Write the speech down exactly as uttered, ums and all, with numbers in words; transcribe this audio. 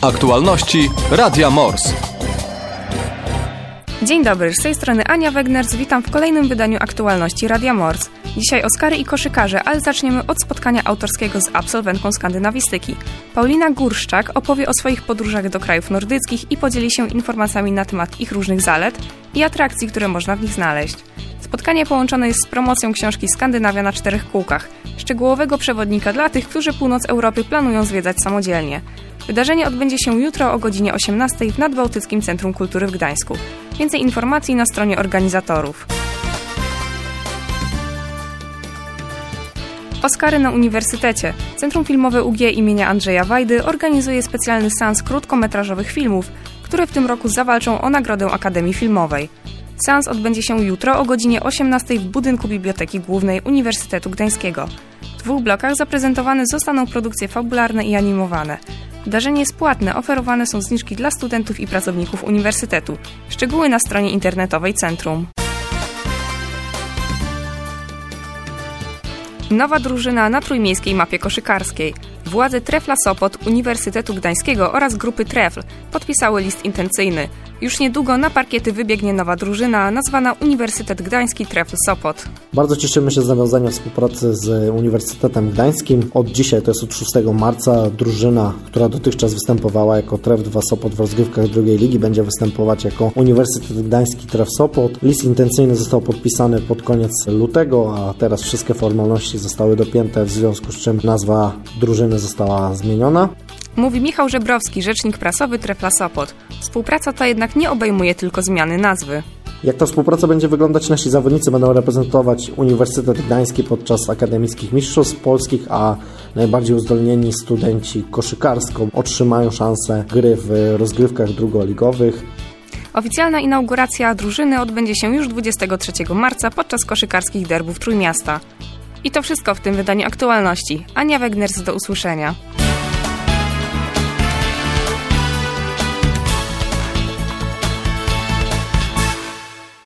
Aktualności Radia Mors. Dzień dobry, z tej strony Ania Wegners, witam w kolejnym wydaniu Aktualności Radia Mors. Dzisiaj Oskary i koszykarze, ale zaczniemy od spotkania autorskiego z absolwentką skandynawistyki. Paulina Górszczak opowie o swoich podróżach do krajów nordyckich i podzieli się informacjami na temat ich różnych zalet i atrakcji, które można w nich znaleźć. Spotkanie połączone jest z promocją książki Skandynawia na czterech kółkach, szczegółowego przewodnika dla tych, którzy północ Europy planują zwiedzać samodzielnie. Wydarzenie odbędzie się jutro o godzinie osiemnastej w Nadbałtyckim Centrum Kultury w Gdańsku. Więcej informacji na stronie organizatorów. Oskary na Uniwersytecie. Centrum Filmowe U G imienia Andrzeja Wajdy organizuje specjalny seans krótkometrażowych filmów, które w tym roku zawalczą o Nagrodę Akademii Filmowej. Seans odbędzie się jutro o godzinie osiemnastej w budynku Biblioteki Głównej Uniwersytetu Gdańskiego. W dwóch blokach zaprezentowane zostaną produkcje fabularne i animowane. Wydarzenie jest płatne, oferowane są zniżki dla studentów i pracowników uniwersytetu. Szczegóły na stronie internetowej centrum. Nowa drużyna na trójmiejskiej mapie koszykarskiej. Władze Trefla Sopot, Uniwersytetu Gdańskiego oraz grupy Trefl podpisały list intencyjny. Już niedługo na parkiety wybiegnie nowa drużyna nazwana Uniwersytet Gdański Trefl Sopot. Bardzo cieszymy się z nawiązania współpracy z Uniwersytetem Gdańskim. Od dzisiaj, to jest od szóstego marca, drużyna, która dotychczas występowała jako Trefl dwa Sopot w rozgrywkach drugiej ligi, będzie występować jako Uniwersytet Gdański Trefl Sopot. List intencyjny został podpisany pod koniec lutego, a teraz wszystkie formalności zostały dopięte, w związku z czym nazwa drużyny została zmieniona. Mówi Michał Żebrowski, rzecznik prasowy Trefla Sopot. Współpraca ta jednak nie obejmuje tylko zmiany nazwy. Jak ta współpraca będzie wyglądać? Nasi zawodnicy będą reprezentować Uniwersytet Gdański podczas akademickich mistrzostw polskich, a najbardziej uzdolnieni studenci koszykarsko otrzymają szansę gry w rozgrywkach drugoligowych. Oficjalna inauguracja drużyny odbędzie się już dwudziestego trzeciego marca podczas koszykarskich derbów Trójmiasta. I to wszystko w tym wydaniu Aktualności. Ania Wegners, do usłyszenia.